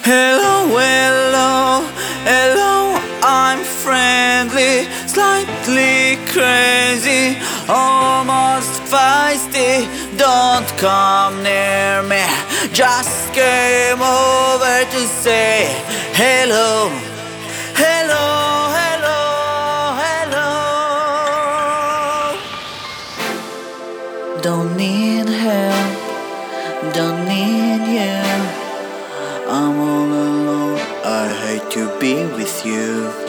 Hello, hello, hello, I'm friendly, slightly crazy, almost feisty. Don't come near me, just came over to say hello, hello, hello, hello. Don't need help, don't need you, I'm all alone, I hate to be with you.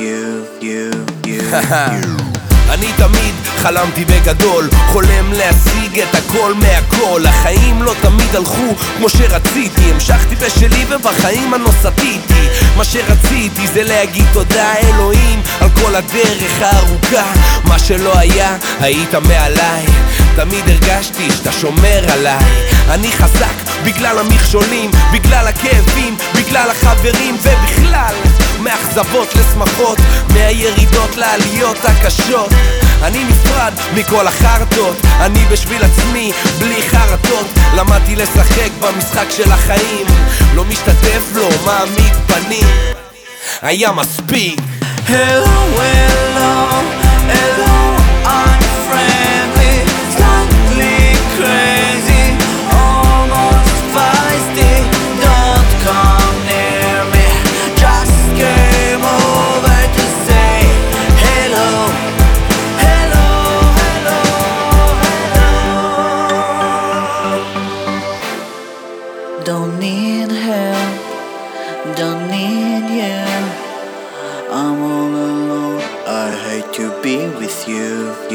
אני תמיד חלמתי בגדול, חולם להשיג את הכל מהכל. החיים לא תמיד הלכו כמו שרציתי, המשכתי בשלי ובחיים הנוסעתיתי. מה שרציתי זה להגיד תודה אלוהים על כל הדרך הארוכה. מה שלא היה, היית מעליי, תמיד הרגשתי שאתה שומר עליי. אני חזק בגלל המכשולים, בגלל הכאבים, בגלל החברים ובכלל מאכזבות לשמחות, מהירידות לעליות הקשות. אני נפרד מכל החרטות, אני בשביל עצמי בלי חרטות. למדתי לשחק במשחק של החיים, לא משתתף, לא מעמיד פנים, היה מספיק. Hello, hello, hello, I'm friendly, slightly crazy, almost feisty. Don't come near me, just came over to say hello, hello, hello, hello. Don't need help, don't need you, I'm all alone, I hate to be with you.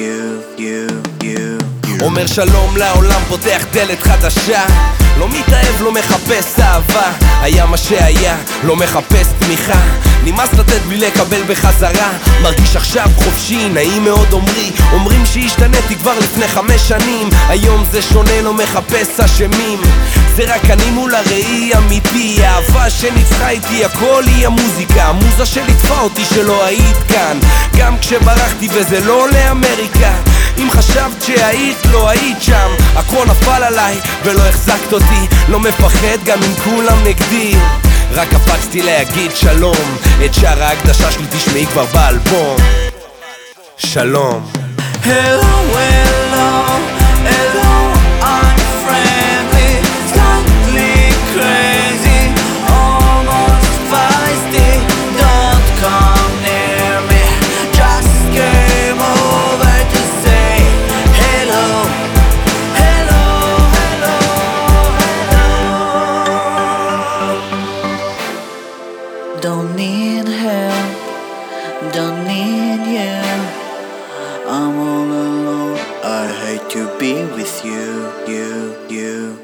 אומר שלום לעולם, פותח דלת חדשה, לא מתאהב, לא מחפש אהבה, היה מה שהיה, לא מחפש תמיכה. נמאס לתת בלי לקבל בחזרה, מרגיש עכשיו חופשי, נעים מאוד אומרים שהשתניתי כבר לפני 5 שנים. היום זה שונה, לא מחפש אשמים, זה רק אני מול הראי אמיתי. האהבה שניצחה איתי, הכל היא המוזיקה, המוזה שליטפה אותי שלא היית כאן, גם כשברחתי וזה לא לאמריקה. אם חשבת שהיית, לא היית שם, הכל נפל עליי ולא החזקת אותי. לא מפחד גם אם כולם נגדי, רק קפצתי להגיד שלום. את שאר ההקדשה שלי תשמעי כבר באלבום. שלום. Hello, hello, hello, I'm friendly, slightly crazy, almost feisty. Don't come near me, just came over to say hello, hello, hello, hello. Don't need help, don't need you, I'm all alone, I hate to be with you.